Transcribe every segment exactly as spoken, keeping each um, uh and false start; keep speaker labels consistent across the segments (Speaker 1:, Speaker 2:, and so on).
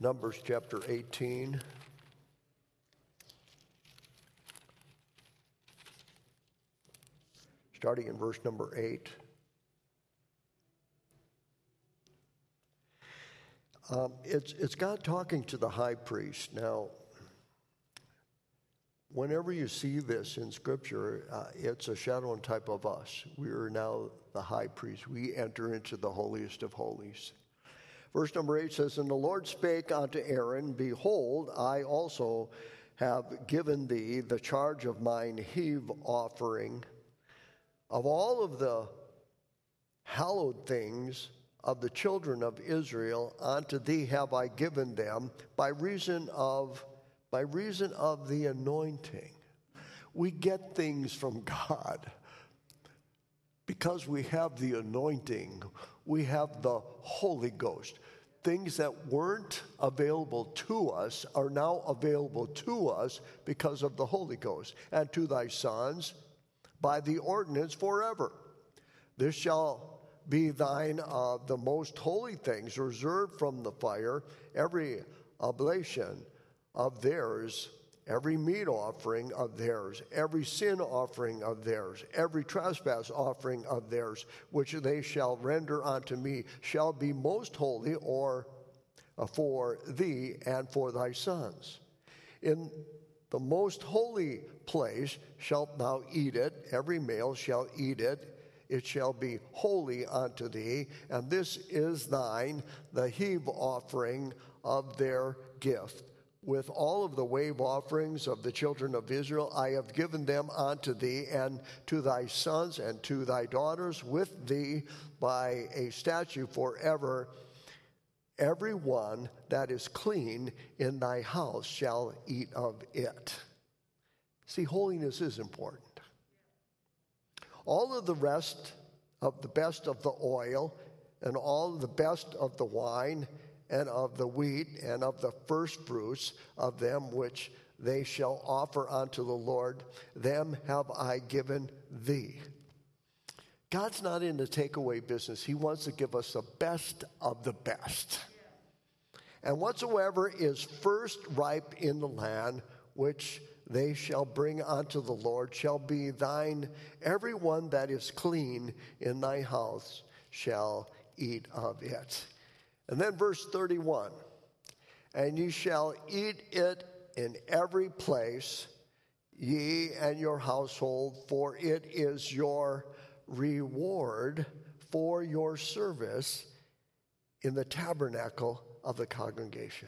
Speaker 1: Numbers chapter eighteen. Starting in verse number eight. Um, it's, it's God talking to the high priest. Now, whenever you see this in Scripture, uh, it's a shadow and type of us. We are now the high priest. We enter into the holiest of holies. Verse number eight says, And the Lord spake unto Aaron, Behold, I also have given thee the charge of mine heave offering. Of all of the hallowed things of the children of Israel, unto thee have I given them by reason of by reason of the anointing. We get things from God because we have the anointing. We have the Holy Ghost. Things that weren't available to us are now available to us because of the Holy Ghost. And to thy sons by the ordinance forever. This shall be thine of uh, the most holy things, reserved from the fire, every oblation of theirs, every meat offering of theirs, every sin offering of theirs, every trespass offering of theirs, which they shall render unto me, shall be most holy, or uh, for thee and for thy sons. In the most holy place shalt thou eat it, every male shall eat it, it shall be holy unto thee, and this is thine, the heave offering of their gift. With all of the wave offerings of the children of Israel, I have given them unto thee, and to thy sons and to thy daughters with thee by a statute forever. Every one that is clean in thy house shall eat of it. See, holiness is important. All of the rest of the best of the oil, and all of the best of the wine, and of the wheat, and of the first fruits of them which they shall offer unto the Lord, them have I given thee. God's not in the takeaway business. He wants to give us the best of the best. And whatsoever is first ripe in the land, which they shall bring unto the Lord, shall be thine. Every one that is clean in thy house shall eat of it. And then verse thirty-one, And ye shall eat it in every place, ye and your household, for it is your reward for your service in the tabernacle of the congregation.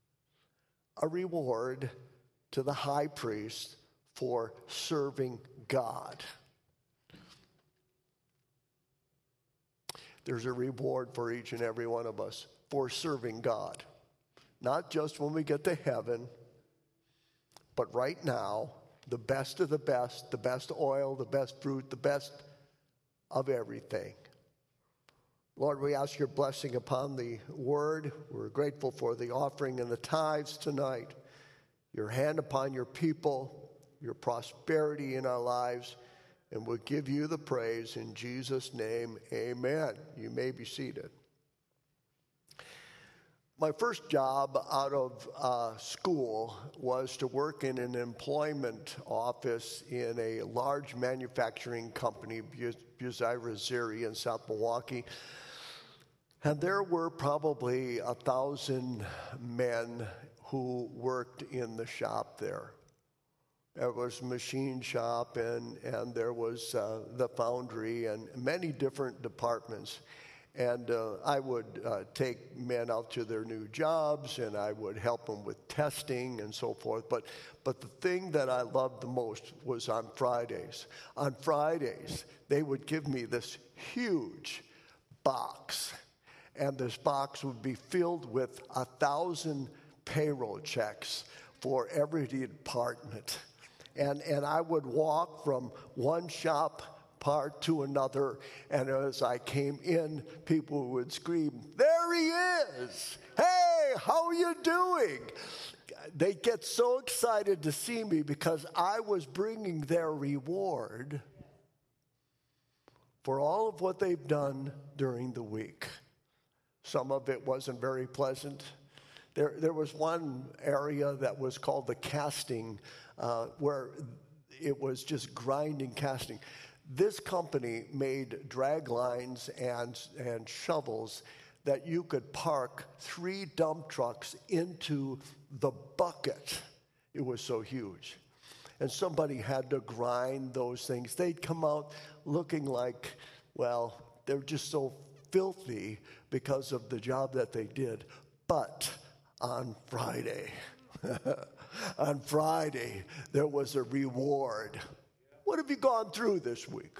Speaker 1: A reward to the high priest for serving God. There's a reward for each and every one of us for serving God. Not just when we get to heaven, but right now, the best of the best, the best oil, the best fruit, the best of everything. Lord, we ask your blessing upon the word. We're grateful for the offering and the tithes tonight. Your hand upon your people, your prosperity in our lives, and we'll give you the praise in Jesus' name. Amen. You may be seated. My first job out of uh, school was to work in an employment office in a large manufacturing company, Buies-Eiser's in South Milwaukee. And there were probably a thousand men who worked in the shop there. There was a machine shop, and, and there was uh, the foundry, and many different departments. And uh, I would uh, take men out to their new jobs, and I would help them with testing and so forth. But, but the thing that I loved the most was on Fridays. On Fridays, they would give me this huge box, and this box would be filled with a thousand payroll checks for every department. And, and I would walk from one shop part to another, and as I came in, people would scream, "There he is! Hey, how are you doing?" They get so excited to see me because I was bringing their reward for all of what they've done during the week. Some of it wasn't very pleasant. There, there was one area that was called the casting, uh, where it was just grinding casting. This company made drag lines and, and shovels that you could park three dump trucks into the bucket. It was so huge. And somebody had to grind those things. They'd come out looking like, well, they're just so filthy because of the job that they did. But on Friday, on Friday, there was a reward. What have you gone through this week?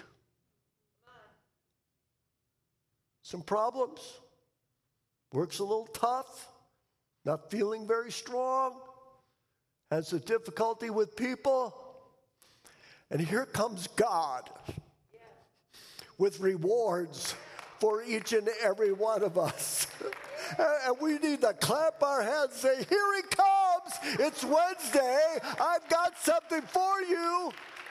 Speaker 1: Some problems? Work's a little tough? Not feeling very strong? Has a difficulty with people? And here comes God with rewards for each and every one of us. And we need to clap our hands and say, here he comes. It's Wednesday. I've got something for you.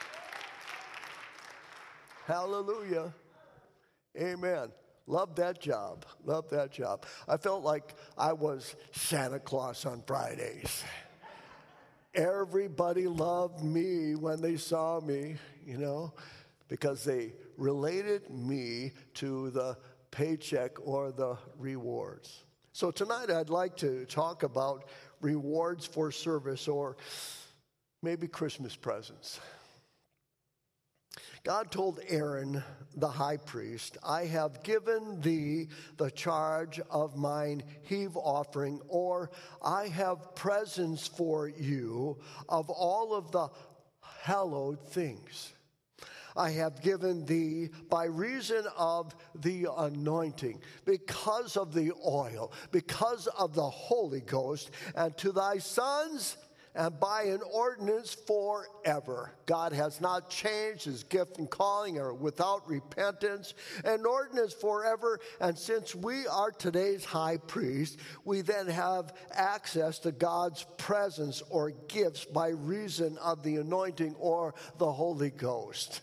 Speaker 1: Hallelujah. Amen. Love that job. Love that job. I felt like I was Santa Claus on Fridays. Everybody loved me when they saw me, you know, because they related me to the paycheck or the rewards. So tonight I'd like to talk about rewards for service, or maybe Christmas presents. God told Aaron, the high priest, I have given thee the charge of mine heave offering, or I have presents for you of all of the hallowed things. I have given thee by reason of the anointing, because of the oil, because of the Holy Ghost, and to thy sons, and by an ordinance forever. God has not changed. His gift and calling are without repentance. An ordinance forever. And since we are today's high priest, we then have access to God's presence or gifts by reason of the anointing or the Holy Ghost.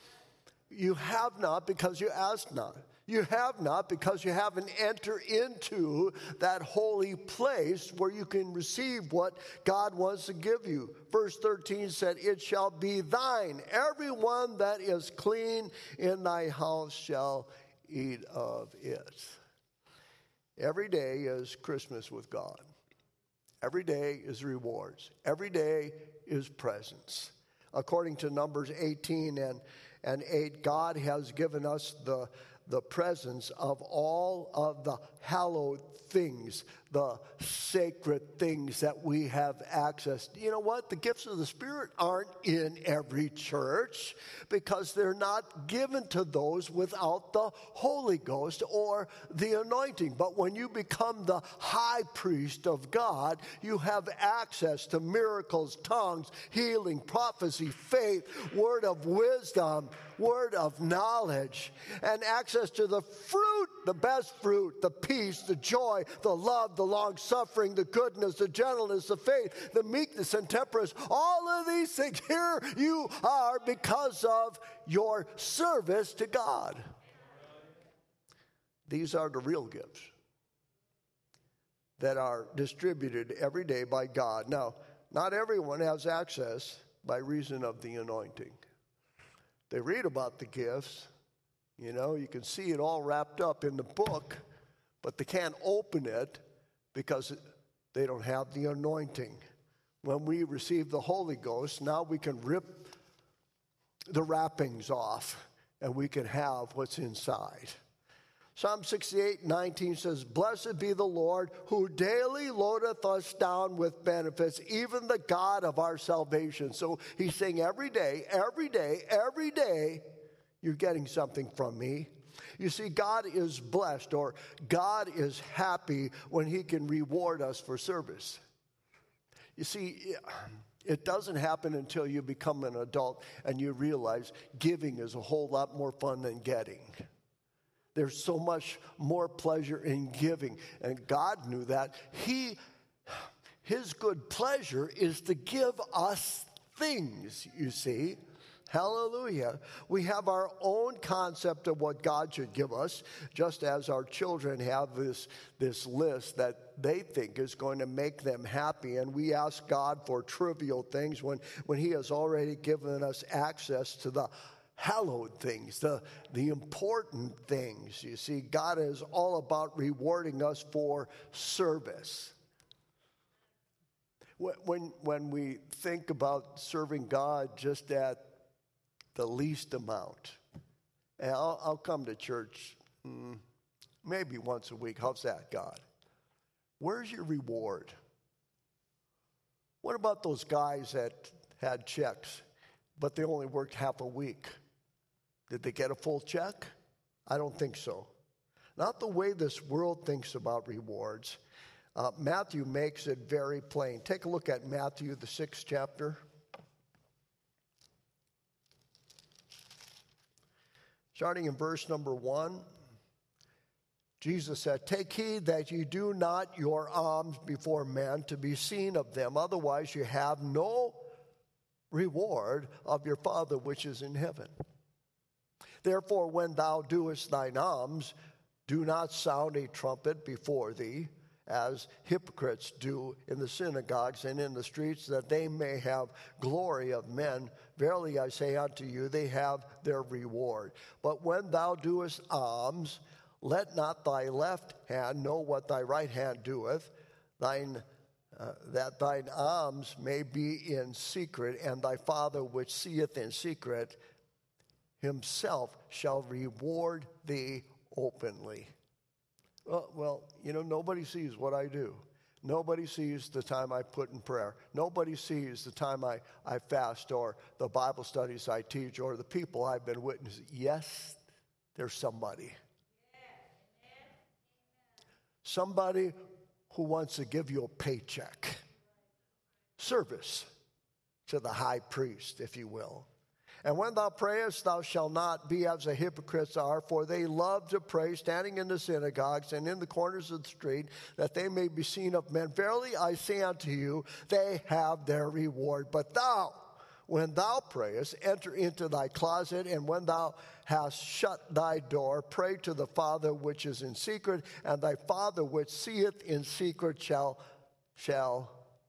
Speaker 1: You have not because you ask not. You have not because you haven't entered into that holy place where you can receive what God wants to give you. Verse thirteen said, it shall be thine. Everyone that is clean in thy house shall eat of it. Every day is Christmas with God. Every day is rewards. Every day is presents. According to Numbers eighteen and, and eight, God has given us the the presence of all of the hallowed things, the sacred things that we have access to. You know what? The gifts of the Spirit aren't in every church because they're not given to those without the Holy Ghost or the anointing. But when you become the high priest of God, you have access to miracles, tongues, healing, prophecy, faith, word of wisdom, word of knowledge, and access to the fruit, the best fruit, the peace, the joy, the love, the long-suffering, the goodness, the gentleness, the faith, the meekness and temperance. All of these things, here you are because of your service to God. These are the real gifts that are distributed every day by God. Now, not everyone has access by reason of the anointing. They read about the gifts, you know, you can see it all wrapped up in the book, but they can't open it because they don't have the anointing. When we receive the Holy Ghost, now we can rip the wrappings off and we can have what's inside. Psalm sixty-eight nineteen says, blessed be the Lord who daily loadeth us down with benefits, even the God of our salvation. So he's saying every day, every day, every day, you're getting something from me. You see, God is blessed, or God is happy when he can reward us for service. You see, it doesn't happen until you become an adult and you realize giving is a whole lot more fun than getting. There's so much more pleasure in giving, and God knew that. He, his good pleasure is to give us things, you see. Hallelujah. We have our own concept of what God should give us, just as our children have this, this list that they think is going to make them happy. And we ask God for trivial things when, when He has already given us access to the hallowed things, the, the important things. You see, God is all about rewarding us for service. When, when we think about serving God just at the least amount, and I'll, I'll come to church mm, maybe once a week. How's that, God? Where's your reward? What about those guys that had checks, but they only worked half a week? Did they get a full check? I don't think so. Not the way this world thinks about rewards. Uh, Matthew makes it very plain. Take a look at Matthew, the sixth chapter. Starting in verse number one, Jesus said, "Take heed that you do not your alms before men to be seen of them, otherwise you have no reward of your Father which is in heaven. Therefore, when thou doest thine alms, do not sound a trumpet before thee, as hypocrites do in the synagogues and in the streets, that they may have glory of men. Verily I say unto you, they have their reward. But when thou doest alms, let not thy left hand know what thy right hand doeth, thine uh, that thine alms may be in secret, and thy Father which seeth in secret himself shall reward thee openly." Well, well, you know, nobody sees what I do. Nobody sees the time I put in prayer. Nobody sees the time I, I fast, or the Bible studies I teach, or the people I've been witnessing. Yes, there's somebody. Somebody who wants to give you a paycheck. Service to the high priest, if you will. "And when thou prayest, thou shalt not be as the hypocrites are, for they love to pray, standing in the synagogues and in the corners of the street, that they may be seen of men. Verily I say unto you, they have their reward. But thou, when thou prayest, enter into thy closet, and when thou hast shut thy door, pray to the Father which is in secret, and thy Father which seeth in secret shall, shall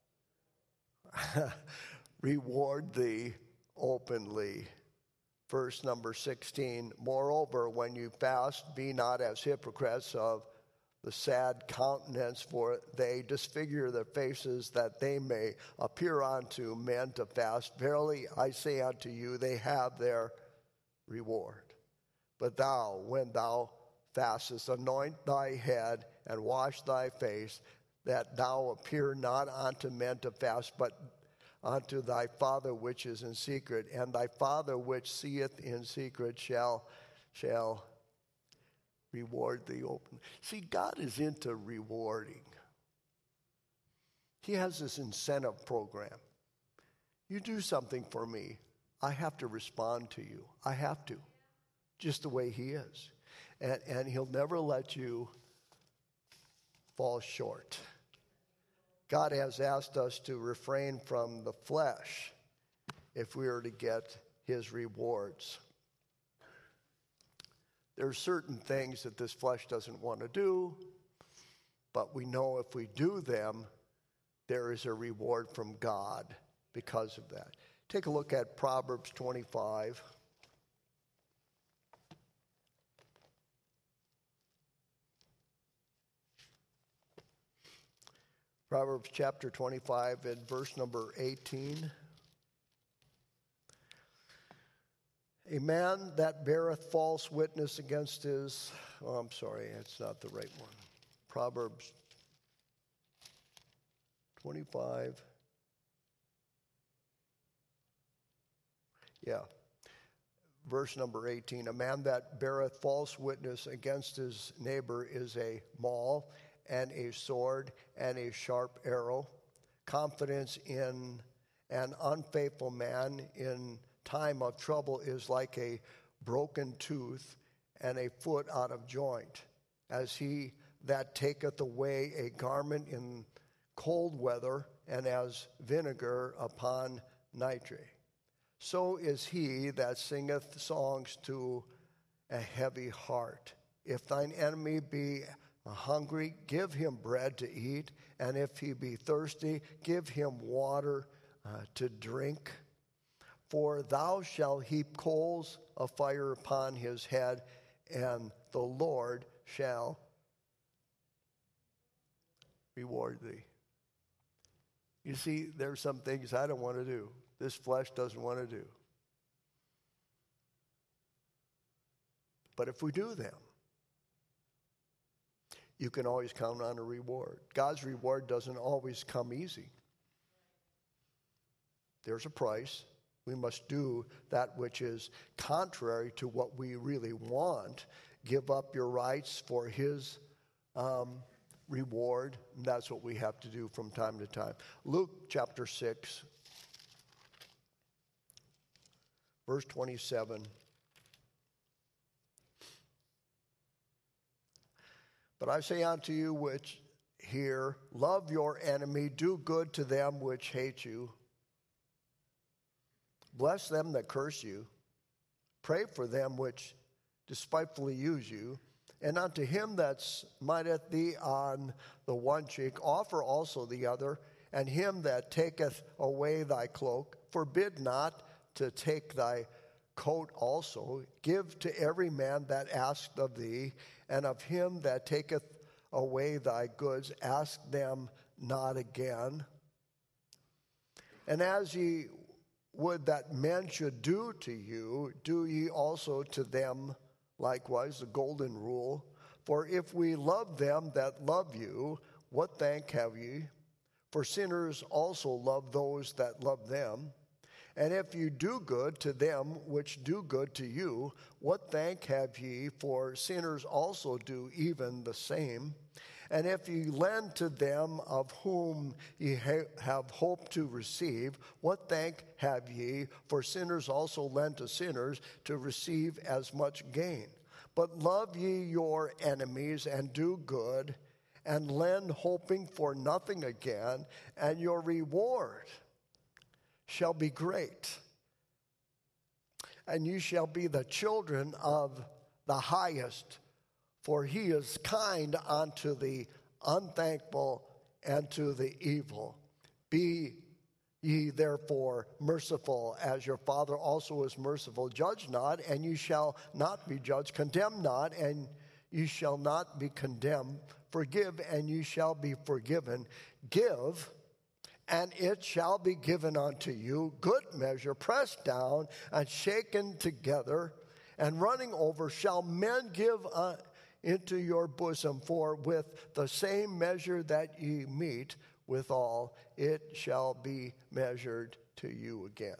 Speaker 1: reward thee openly." Verse number sixteen, "Moreover, when you fast, be not as hypocrites of the sad countenance, for they disfigure their faces, that they may appear unto men to fast. Verily I say unto you, they have their reward. But thou, when thou fastest, anoint thy head and wash thy face, that thou appear not unto men to fast, but unto thy Father which is in secret, and thy Father which seeth in secret shall, shall reward thee openly." See, God is into rewarding. He has this incentive program. You do something for me, I have to respond to you. I have to, just the way He is. And, and He'll never let you fall short. God has asked us to refrain from the flesh if we are to get His rewards. There are certain things that this flesh doesn't want to do, but we know if we do them, there is a reward from God because of that. Take a look at Proverbs twenty-five. Proverbs chapter twenty-five and verse number eighteen. "A man that beareth false witness against his..." Oh, I'm sorry, it's not the right one. Proverbs twenty-five. Yeah. Verse number eighteen. "A man that beareth false witness against his neighbor is a maul, and a sword, and a sharp arrow. Confidence in an unfaithful man in time of trouble is like a broken tooth, and a foot out of joint. As he that taketh away a garment in cold weather, and as vinegar upon nitre." So is he that singeth songs to a heavy heart. If thine enemy be hungry, give him bread to eat, and if he be thirsty, give him water uh, to drink. For thou shalt heap coals of fire upon his head, and the Lord shall reward thee. You see, there's some things I don't want to do. This flesh doesn't want to do. But if we do them, you can always count on a reward. God's reward doesn't always come easy. There's a price. We must do that which is contrary to what we really want. Give up your rights for his um, reward. And that's what we have to do from time to time. Luke chapter six, verse twenty-seven. But I say unto you which hear, love your enemy, do good to them which hate you. Bless them that curse you. Pray for them which despitefully use you. And unto him that smiteth thee on the one cheek, offer also the other. And him that taketh away thy cloak, forbid not to take thy coat also. Give to every man that asketh of thee, and of him that taketh away thy goods, ask them not again. And as ye would that men should do to you, do ye also to them likewise, the golden rule. For if we love them that love you, what thank have ye? For sinners also love those that love them. And if you do good to them which do good to you, what thank have ye? For sinners also do even the same. And if ye lend to them of whom ye ha- have hope to receive, what thank have ye? For sinners also lend to sinners to receive as much gain. But love ye your enemies, and do good, and lend, hoping for nothing again, and your reward shall be great. And you shall be the children of the highest, for he is kind unto the unthankful and to the evil. Be ye therefore merciful, as your Father also is merciful. Judge not, and you shall not be judged. Condemn not, and you shall not be condemned. Forgive, and you shall be forgiven. Give, and it shall be given unto you. Good measure, pressed down and shaken together, and running over, shall men give uh, into your bosom. For with the same measure that ye meet withal, it shall be measured to you again.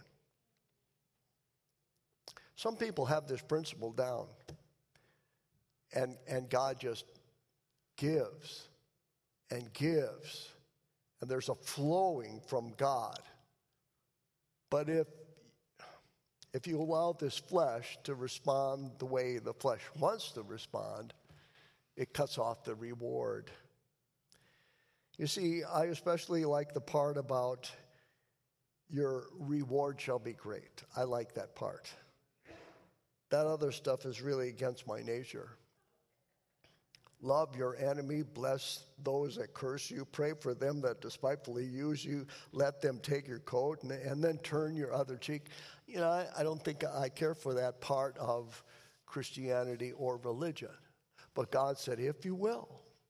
Speaker 1: Some people have this principle down, and, and God just gives and gives, and there's a flowing from God. But if if you allow this flesh to respond the way the flesh wants to respond, it cuts off the reward. You see, I especially like the part about your reward shall be great. I like that part. That other stuff is really against my nature. Love your enemy, bless those that curse you, pray for them that despitefully use you, let them take your coat, and, and then turn your other cheek. You know, I, I don't think I care for that part of Christianity or religion. But God said, if you will.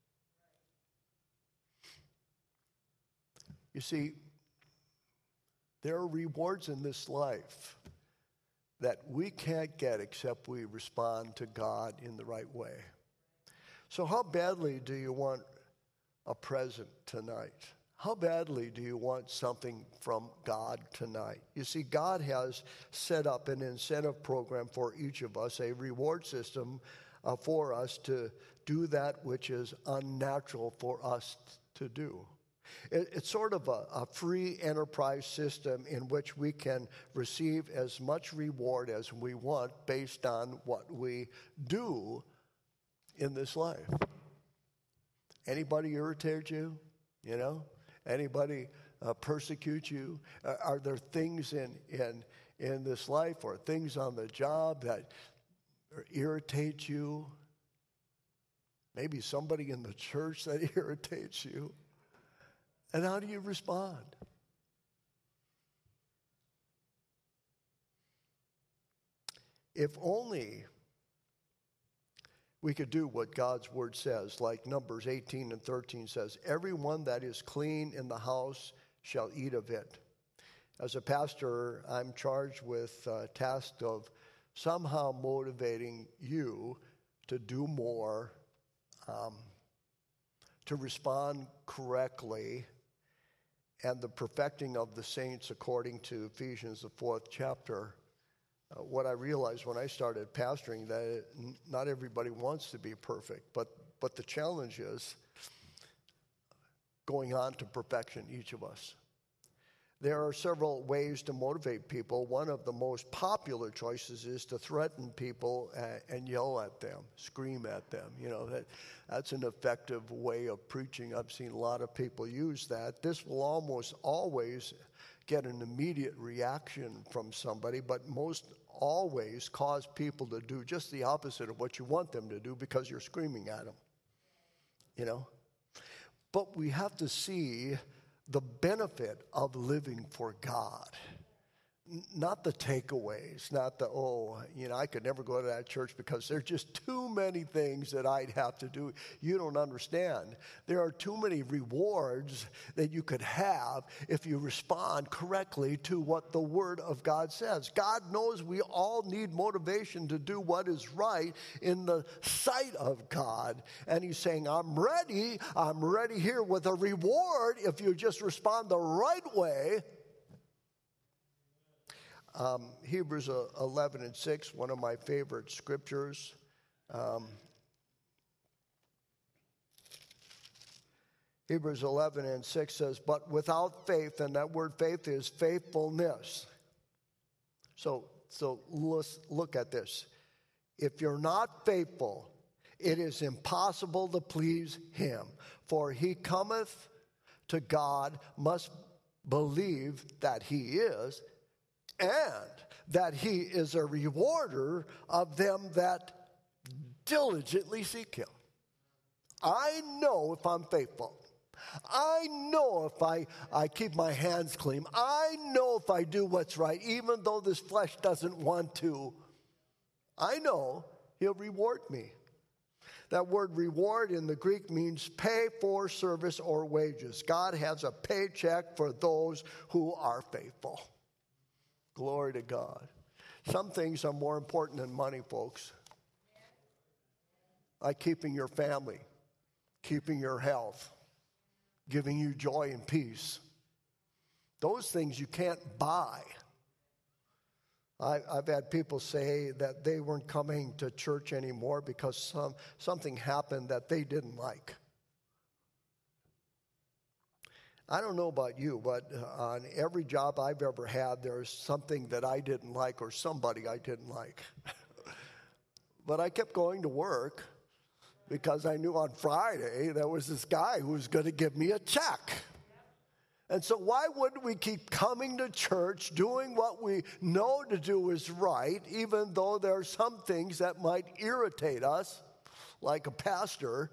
Speaker 1: You see, there are rewards in this life that we can't get except we respond to God in the right way. So how badly do you want a present tonight? How badly do you want something from God tonight? You see, God has set up an incentive program for each of us, a reward system uh, for us to do that which is unnatural for us to do. It, it's sort of a, a free enterprise system in which we can receive as much reward as we want based on what we do in this life. Anybody irritate you? You know? Anybody uh, persecute you? Uh, are there things in, in in this life, or things on the job that irritate you. Maybe somebody in the church that irritates you. And how do you respond? If only we could do what God's word says, like Numbers eighteen and thirteen says, everyone that is clean in the house shall eat of it. As a pastor, I'm charged with a task of somehow motivating you to do more, um, to respond correctly, and the perfecting of the saints according to Ephesians, the fourth chapter. Uh, what I realized when I started pastoring, that it, n- not everybody wants to be perfect, but, but the challenge is going on to perfection, each of us. There are several ways to motivate people. One of the most popular choices is to threaten people and, and yell at them, scream at them. You know, that, that's an effective way of preaching. I've seen a lot of people use that. This will almost always get an immediate reaction from somebody, but most always cause people to do just the opposite of what you want them to do because you're screaming at them, you know. But we have to see the benefit of living for God, N- not the takeaways, not the, oh, you know, I could never go to that church because there's just too many things that I'd have to do. You don't understand. There are too many rewards that you could have if you respond correctly to what the Word of God says. God knows we all need motivation to do what is right in the sight of God. And He's saying, I'm ready. I'm ready here with a reward if you just respond the right way. Um, Hebrews eleven and six, one of my favorite scriptures. Um, Hebrews eleven and six says, but without faith, and that word faith is faithfulness. So, so let's look at this. If you're not faithful, it is impossible to please Him. For he cometh to God must believe that He is, and that He is a rewarder of them that diligently seek Him. I know if I'm faithful. I know if I, I keep my hands clean. I know if I do what's right, even though this flesh doesn't want to. I know He'll reward me. That word reward in the Greek means pay for service or wages. God has a paycheck for those who are faithful. Glory to God. Some things are more important than money, folks. Like keeping your family, keeping your health, giving you joy and peace. Those things you can't buy. I, I've had people say that they weren't coming to church anymore because some, something happened that they didn't like. I don't know about you, but on every job I've ever had, there's something that I didn't like or somebody I didn't like. But I kept going to work because I knew on Friday there was this guy who was going to give me a check. And so why wouldn't we keep coming to church, doing what we know to do is right, even though there are some things that might irritate us, like a pastor?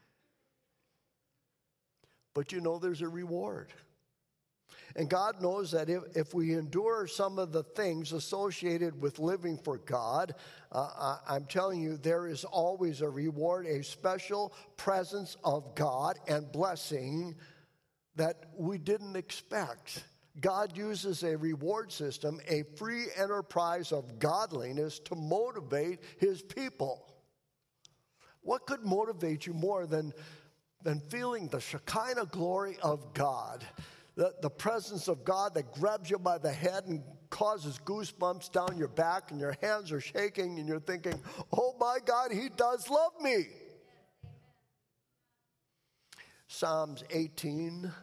Speaker 1: But you know there's a reward. And God knows that if, if we endure some of the things associated with living for God, uh, I, I'm telling you, there is always a reward, a special presence of God and blessing that we didn't expect. God uses a reward system, a free enterprise of godliness to motivate His people. What could motivate you more than than feeling the Shekinah glory of God, the, the presence of God that grabs you by the head and causes goosebumps down your back and your hands are shaking and you're thinking, oh my God, He does love me. Psalms eighteen.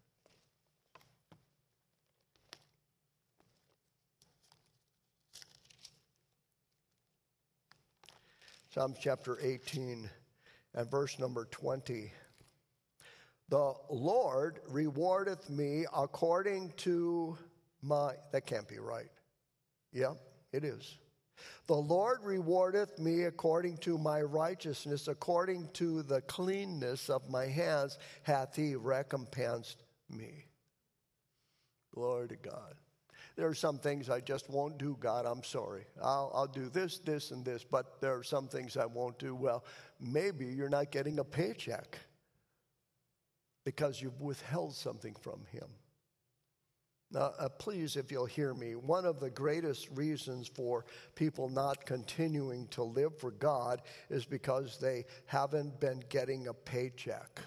Speaker 1: Psalms chapter eighteen and verse number twenty. The Lord rewardeth me according to my, that can't be right. Yep, it is. The Lord rewardeth me according to my righteousness, according to the cleanness of my hands hath he recompensed me. Glory to God. There are some things I just won't do, God, I'm sorry. I'll, I'll do this, this, and this, but there are some things I won't do. Well, maybe you're not getting a paycheck because you've withheld something from him. Now, uh, please, if you'll hear me, one of the greatest reasons for people not continuing to live for God is because they haven't been getting a paycheck.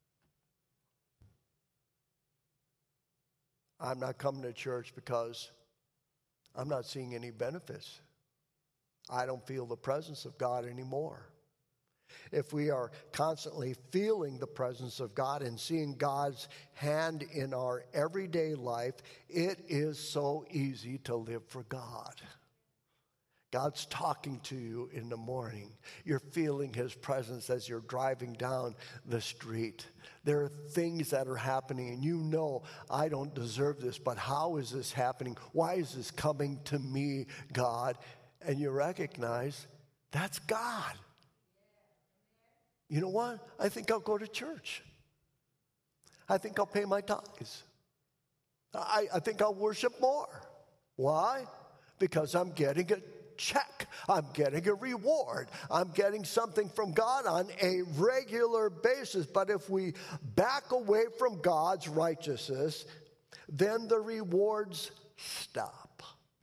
Speaker 1: I'm not coming to church because I'm not seeing any benefits. I don't feel the presence of God anymore. If we are constantly feeling the presence of God and seeing God's hand in our everyday life, it is so easy to live for God. God's talking to you in the morning. You're feeling his presence as you're driving down the street. There are things that are happening, and you know, I don't deserve this, but how is this happening? Why is this coming to me, God? And you recognize that's God. You know what? I think I'll go to church. I think I'll pay my tithes. I, I think I'll worship more. Why? Because I'm getting a check. I'm getting a reward. I'm getting something from God on a regular basis. But if we back away from God's righteousness, then the rewards stop.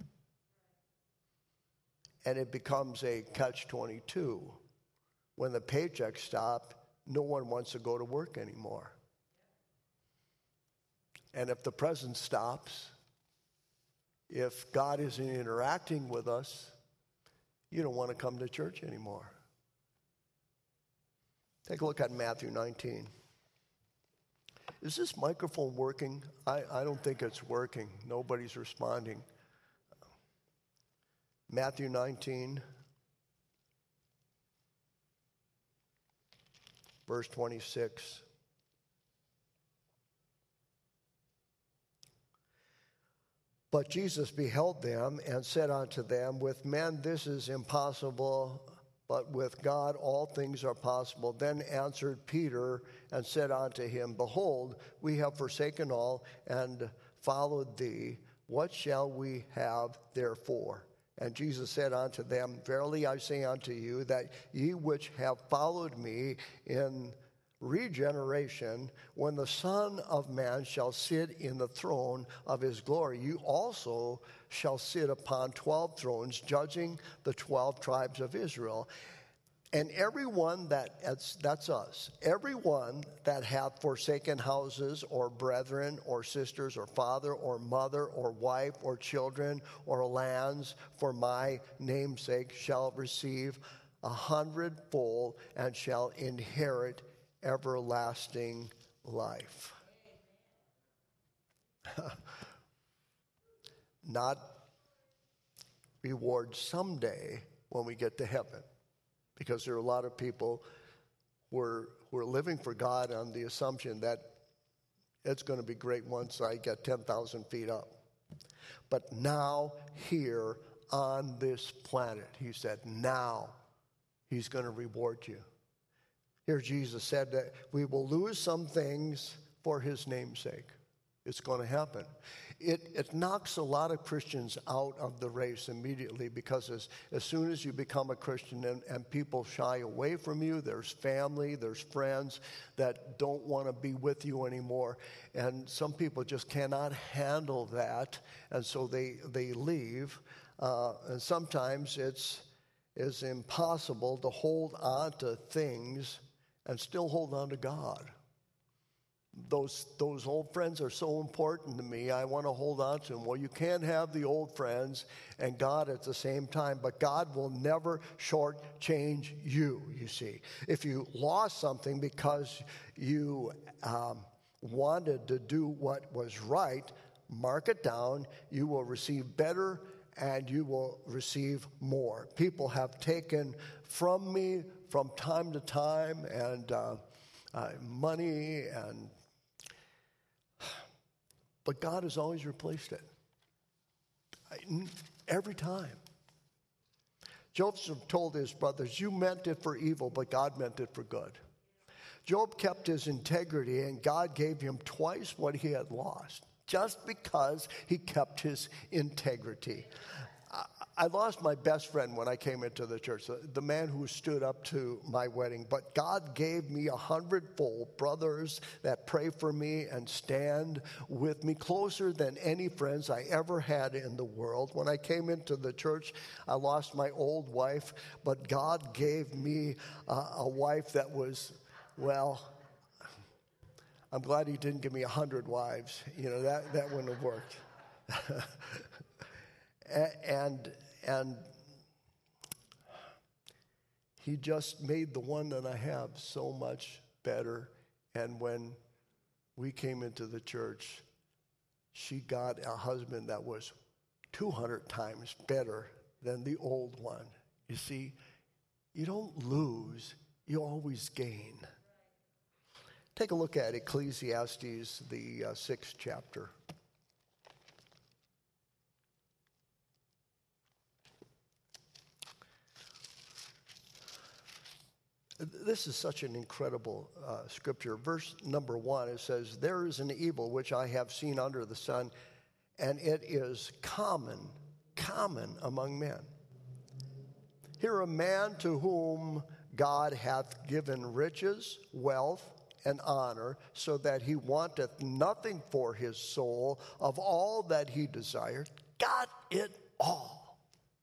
Speaker 1: And it becomes a catch twenty-two. When the paychecks stop, no one wants to go to work anymore. And if the presence stops, if God isn't interacting with us, you don't want to come to church anymore. Take a look at Matthew nineteen. Is this microphone working? I, I don't think it's working. Nobody's responding. Matthew nineteen. Verse twenty-six. But Jesus beheld them and said unto them, with men this is impossible, but with God all things are possible. Then answered Peter and said unto him, behold, we have forsaken all and followed thee. What shall we have therefore? And Jesus said unto them, verily I say unto you, that ye which have followed me in regeneration, when the Son of Man shall sit in the throne of his glory, you also shall sit upon twelve thrones, judging the twelve tribes of Israel. And everyone that, that's, that's us, everyone that hath forsaken houses or brethren or sisters or father or mother or wife or children or lands for my name's sake shall receive a hundredfold and shall inherit everlasting life. Not reward someday when we get to heaven. Because there are a lot of people who are, who are living for God on the assumption that it's going to be great once I get ten thousand feet up. But now, here on this planet, he said, now he's going to reward you. Here Jesus said that we will lose some things for his name's sake. It's going to happen. It, it knocks a lot of Christians out of the race immediately because as, as soon as you become a Christian and, and people shy away from you, there's family, there's friends that don't want to be with you anymore. And some people just cannot handle that, and so they, they leave. Uh, and sometimes it's, it's impossible to hold on to things and still hold on to God. Those those old friends are so important to me. I want to hold on to them. Well, you can't have the old friends and God at the same time, but God will never shortchange you, you see. If you lost something because you um, wanted to do what was right, mark it down. You will receive better and you will receive more. People have taken from me from time to time and uh, uh, money and but God has always replaced it. every time. Joseph told his brothers, you meant it for evil, but God meant it for good. Job kept his integrity, and God gave him twice what he had lost, just because he kept his integrity. I, I lost my best friend when I came into the church, the, the man who stood up to my wedding, but God gave me a hundredfold brothers that pray for me and stand with me, closer than any friends I ever had in the world. When I came into the church, I lost my old wife, but God gave me uh, a wife that was, well, I'm glad he didn't give me a hundred wives. You know, that, that wouldn't have worked. and and he just made the one that I have so much better. And when we came into the church, she got a husband that was two hundred times better than the old one. You see, you don't lose, you always gain. Take a look at Ecclesiastes, the uh, sixth chapter. This is such an incredible uh, scripture. Verse number one, it says, there is an evil which I have seen under the sun, and it is common, common among men. Here a man to whom God hath given riches, wealth, and honor, so that he wanteth nothing for his soul. Of all that he desired, got it all.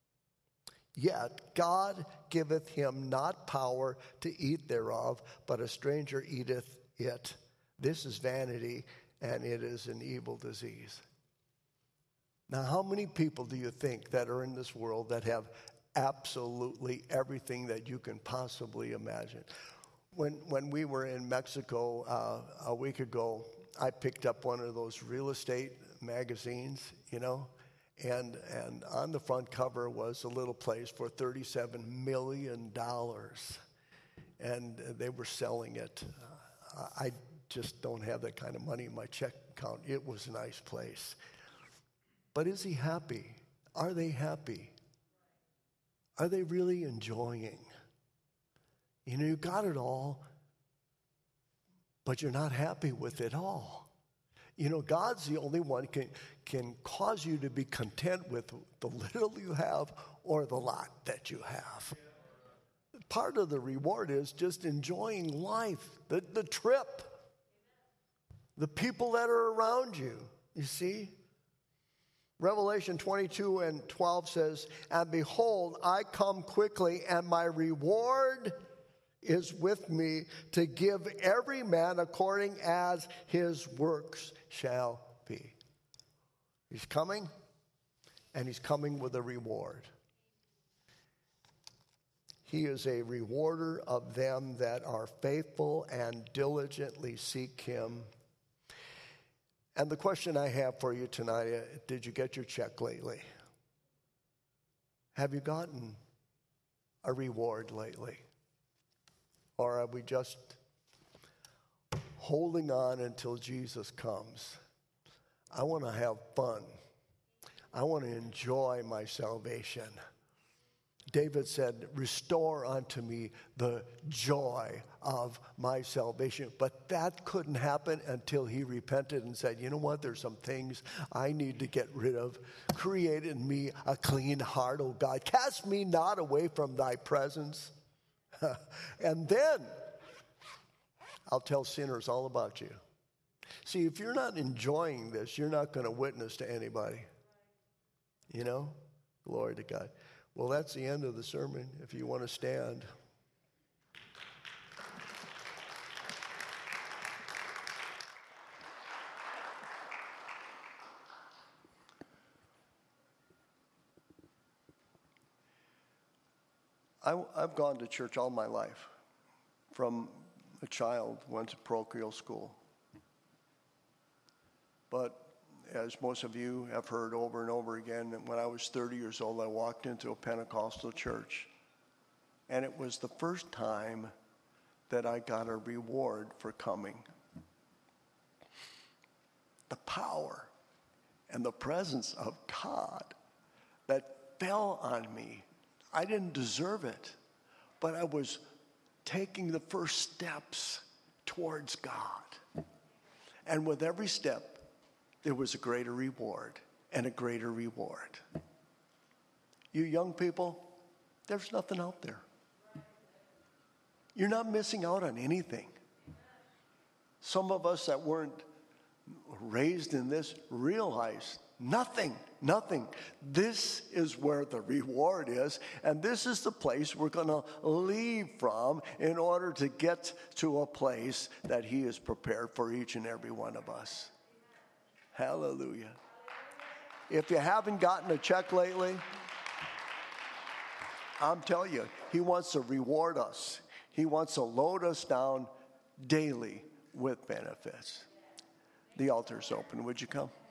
Speaker 1: Yet God giveth him not power to eat thereof, but a stranger eateth it. This is vanity, and it is an evil disease. Now, how many people do you think that are in this world that have absolutely everything that you can possibly imagine? When when we were in Mexico uh, a week ago, I picked up one of those real estate magazines, you know, and and on the front cover was a little place for thirty-seven million dollars, and they were selling it. Uh, I just don't have that kind of money in my check account. It was a nice place. But is he happy? Are they happy? Are they really enjoying? You know, you got it all, but you're not happy with it all. You know, God's the only one who can, can cause you to be content with the little you have or the lot that you have. Part of the reward is just enjoying life, the, the trip, the people that are around you, you see. Revelation twenty-two and twelve says, and behold, I come quickly, and my reward is with me to give every man according as his works shall be. He's coming, and he's coming with a reward. He is a rewarder of them that are faithful and diligently seek him. And the question I have for you tonight, uh, did you get your check lately? Have you gotten a reward lately? Or are we just holding on until Jesus comes? I want to have fun. I want to enjoy my salvation. David said, restore unto me the joy of my salvation. But that couldn't happen until he repented and said, you know what, there's some things I need to get rid of. Create in me a clean heart, O God. Cast me not away from thy presence. And then I'll tell sinners all about you. See, if you're not enjoying this, you're not going to witness to anybody. You know? Glory to God. Well, that's the end of the sermon. If you want to stand. I, I've gone to church all my life. From a child, went to parochial school. But as most of you have heard over and over again, when I was thirty years old, I walked into a Pentecostal church. And it was the first time that I got a reward for coming. The power and the presence of God that fell on me. I didn't deserve it, but I was taking the first steps towards God. And with every step, there was a greater reward and a greater reward. You young people, there's nothing out there. You're not missing out on anything. Some of us that weren't raised in this realize nothing, nothing. This is where the reward is, and this is the place we're going to leave from in order to get to a place that He has prepared for each and every one of us. Hallelujah. If you haven't gotten a check lately, I'm telling you, He wants to reward us. He wants to load us down daily with benefits. The altar's open. Would you come?